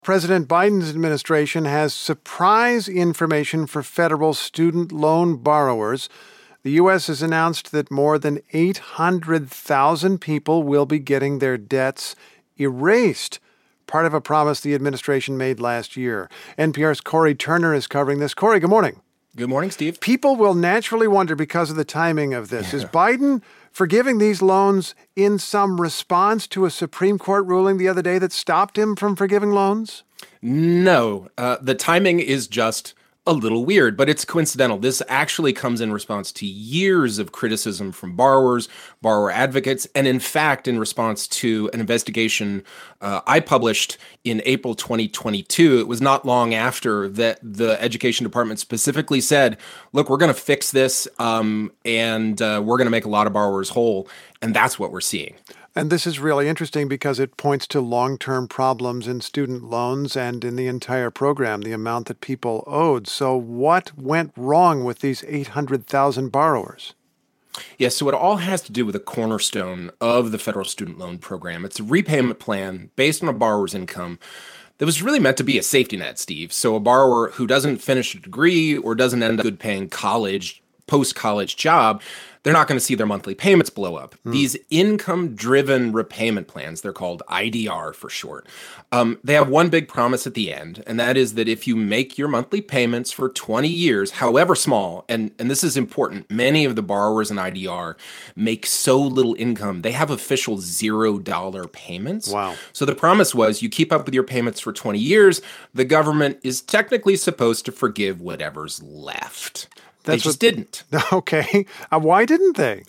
President Biden's administration has surprise information for federal student loan borrowers. The U.S. has announced that more than 800,000 people will be getting their debts erased, part of a promise the administration made last year. NPR's Cory Turner is covering this. Cory, good morning. Good morning, Steve. People will naturally wonder because of the timing of this. Is Biden forgiving these loans in some response to a Supreme Court ruling the other day that stopped him from forgiving loans? No, the timing is just a little weird, but it's coincidental. This actually comes in response to years of criticism from borrowers, borrower advocates, and in fact, in response to an investigation I published in April 2022. It was not long after that the Education Department specifically said, look, we're going to fix this and we're going to make a lot of borrowers whole. And that's what we're seeing. And this is really interesting because it points to long-term problems in student loans and in the entire program, the amount that people owed. So what went wrong with these 800,000 borrowers? Yes, so it all has to do with a cornerstone of the federal student loan program. It's a repayment plan based on a borrower's income that was really meant to be a safety net, Steve. So a borrower who doesn't finish a degree or doesn't end up good paying post-college job, they're not going to see their monthly payments blow up. These income-driven repayment plans, they're called IDR for short, they have one big promise at the end, and that is that if you make your monthly payments for 20 years, however small, and this is important, many of the borrowers in IDR make so little income, they have official $0 payments. Wow. So the promise was you keep up with your payments for 20 years, the government is technically supposed to forgive whatever's left. They just didn't. Okay. Why didn't they?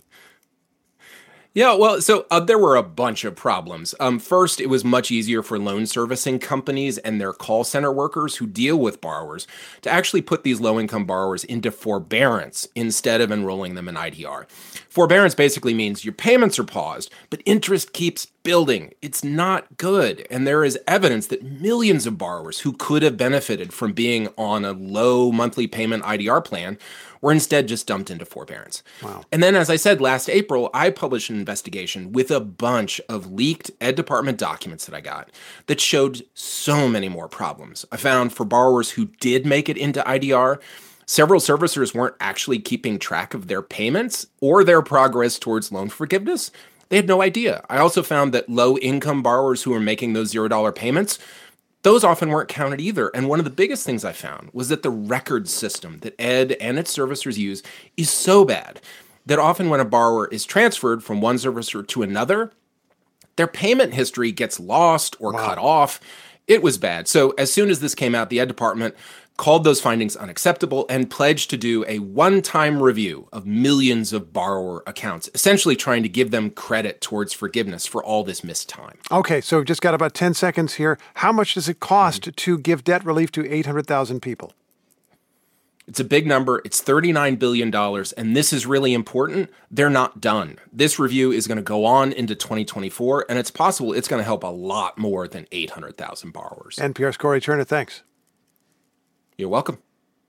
Yeah, well, so there were a bunch of problems. First, it was much easier for loan servicing companies and their call center workers who deal with borrowers to actually put these low-income borrowers into forbearance instead of enrolling them in IDR. Forbearance basically means your payments are paused, but interest keeps building. It's not good. And there is evidence that millions of borrowers who could have benefited from being on a low monthly payment IDR plan were instead just dumped into forbearance. Wow. And then, as I said, last April, I published an investigation with a bunch of leaked Ed Department documents that I got that showed so many more problems. I found for borrowers who did make it into IDR, several servicers weren't actually keeping track of their payments or their progress towards loan forgiveness. They had no idea. I also found that low-income borrowers who were making those $0 payments, those often weren't counted either. And one of the biggest things I found was that the record system that Ed and its servicers use is so bad that often when a borrower is transferred from one servicer to another, their payment history gets lost or cut off. It was bad. So as soon as this came out, the Ed Department called those findings unacceptable and pledged to do a one-time review of millions of borrower accounts, essentially trying to give them credit towards forgiveness for all this missed time. Okay, so we've just got about 10 seconds here. How much does it cost to give debt relief to 800,000 people? It's a big number. It's $39 billion. And this is really important. They're not done. This review is going to go on into 2024, and it's possible it's going to help a lot more than 800,000 borrowers. NPR's Cory Turner, thanks. You're welcome.